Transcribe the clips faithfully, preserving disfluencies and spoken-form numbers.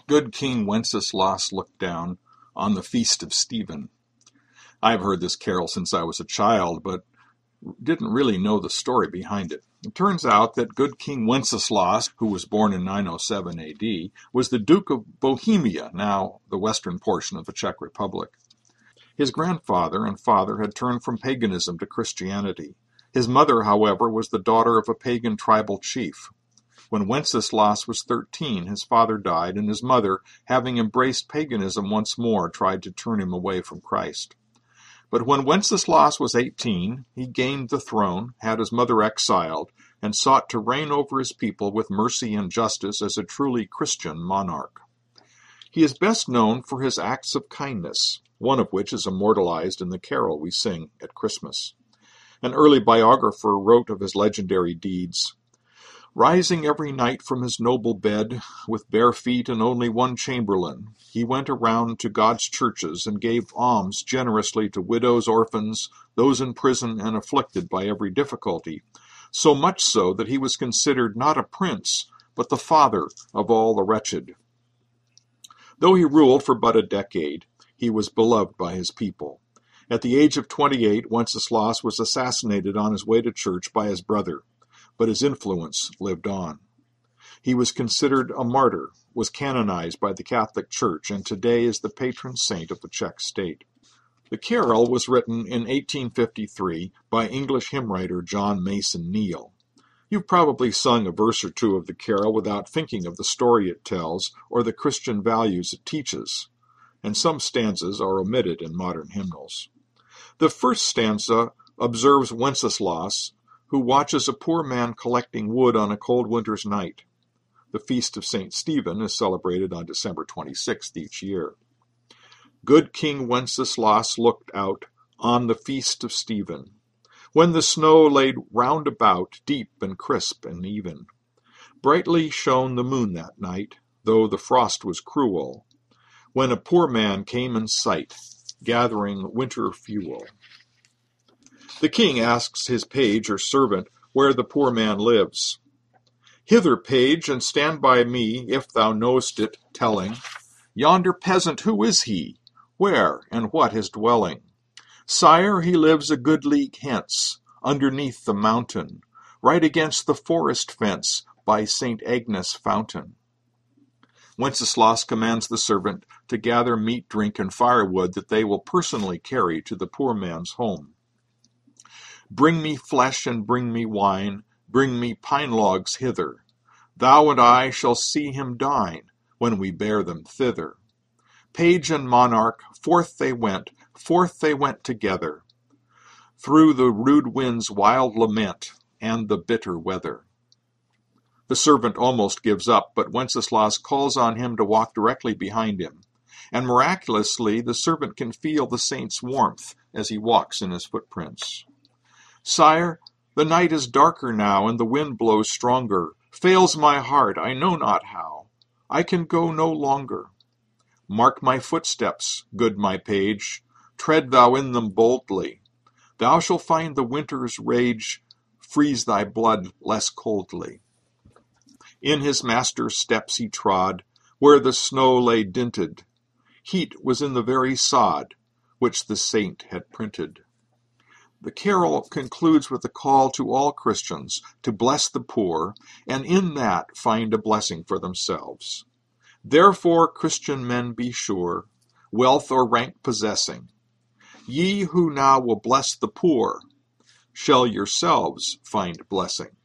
Good King Wenceslas looked down on the feast of Stephen. I've heard this carol since I was a child, but didn't really know the story behind it. It turns out that good King Wenceslas, who was born in nine oh seven A D, was the Duke of Bohemia, now the western portion of the Czech Republic. His grandfather and father had turned from paganism to Christianity. His mother, however, was the daughter of a pagan tribal chief. When Wenceslas was thirteen, his father died, and his mother, having embraced paganism once more, tried to turn him away from Christ. But when Wenceslas was eighteen, he gained the throne, had his mother exiled, and sought to reign over his people with mercy and justice as a truly Christian monarch. He is best known for his acts of kindness, one of which is immortalized in the carol we sing at Christmas. An early biographer wrote of his legendary deeds, "Rising every night from his noble bed, with bare feet and only one chamberlain, he went around to God's churches and gave alms generously to widows, orphans, those in prison and afflicted by every difficulty, so much so that he was considered not a prince, but the father of all the wretched." Though he ruled for but a decade, he was beloved by his people. At the age of twenty-eight, Wenceslas was assassinated on his way to church by his brother, but his influence lived on. He was considered a martyr, was canonized by the Catholic Church, and today is the patron saint of the Czech state. The carol was written in eighteen fifty-three by English hymn writer John Mason Neale. You've probably sung a verse or two of the carol without thinking of the story it tells or the Christian values it teaches, and some stanzas are omitted in modern hymnals. The first stanza observes Wenceslas, who watches a poor man collecting wood on a cold winter's night. The feast of Saint Stephen is celebrated on December twenty-sixth each year. Good King Wenceslas looked out on the feast of Stephen, when the snow laid round about, deep and crisp and even. Brightly shone the moon that night, though the frost was cruel, when a poor man came in sight, gathering winter fuel. The king asks his page or servant where the poor man lives. "Hither, page, and stand by me, if thou know'st it, telling, yonder peasant, who is he? Where, and what his dwelling?" "Sire, he lives a good league hence, underneath the mountain, right against the forest fence, by Saint Agnes fountain." Wenceslas commands the servant to gather meat, drink, and firewood that they will personally carry to the poor man's home. "Bring me flesh and bring me wine, bring me pine logs hither. Thou and I shall see him dine, when we bear them thither." Page and monarch, forth they went, forth they went together, through the rude wind's wild lament and the bitter weather. The servant almost gives up, but Wenceslas calls on him to walk directly behind him, and miraculously the servant can feel the saint's warmth as he walks in his footprints. "Sire, the night is darker now, and the wind blows stronger. Fails my heart, I know not how. I can go no longer. Mark my footsteps, good my page. Tread thou in them boldly. Thou shalt find the winter's rage freeze thy blood less coldly." In his master's steps he trod, where the snow lay dinted. Heat was in the very sod, which the saint had printed. The carol concludes with a call to all Christians to bless the poor, and in that find a blessing for themselves. "Therefore, Christian men, be sure, wealth or rank possessing, ye who now will bless the poor, shall yourselves find blessing."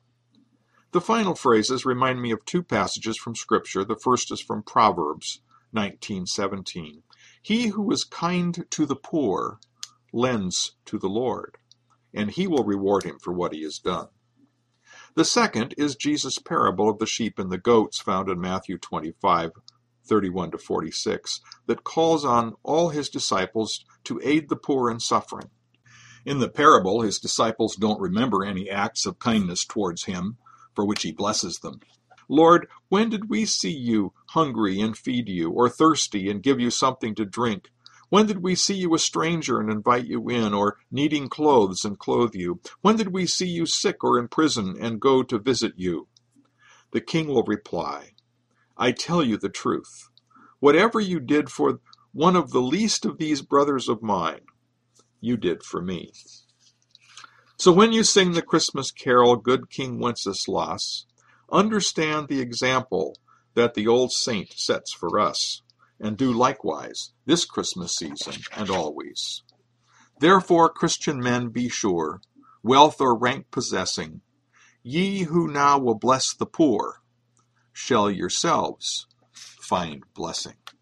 The final phrases remind me of two passages from Scripture. The first is from Proverbs nineteen seventeen. "He who is kind to the poor lends to the Lord, and he will reward him for what he has done." The second is Jesus' parable of the sheep and the goats, found in Matthew twenty-five, thirty-one to forty-six, that calls on all his disciples to aid the poor and suffering. In the parable, his disciples don't remember any acts of kindness towards him, for which he blesses them. "Lord, when did we see you hungry and feed you, or thirsty and give you something to drink? When did we see you a stranger and invite you in, or needing clothes and clothe you? When did we see you sick or in prison and go to visit you?" The king will reply, I tell you the truth. Whatever you did for one of the least of these brothers of mine, you did for me. So when you sing the Christmas carol, Good King Wenceslas, understand the example that the old saint sets for us, and do likewise this Christmas season and always. Therefore, Christian men, be sure, wealth or rank possessing, ye who now will bless the poor, shall yourselves find blessing.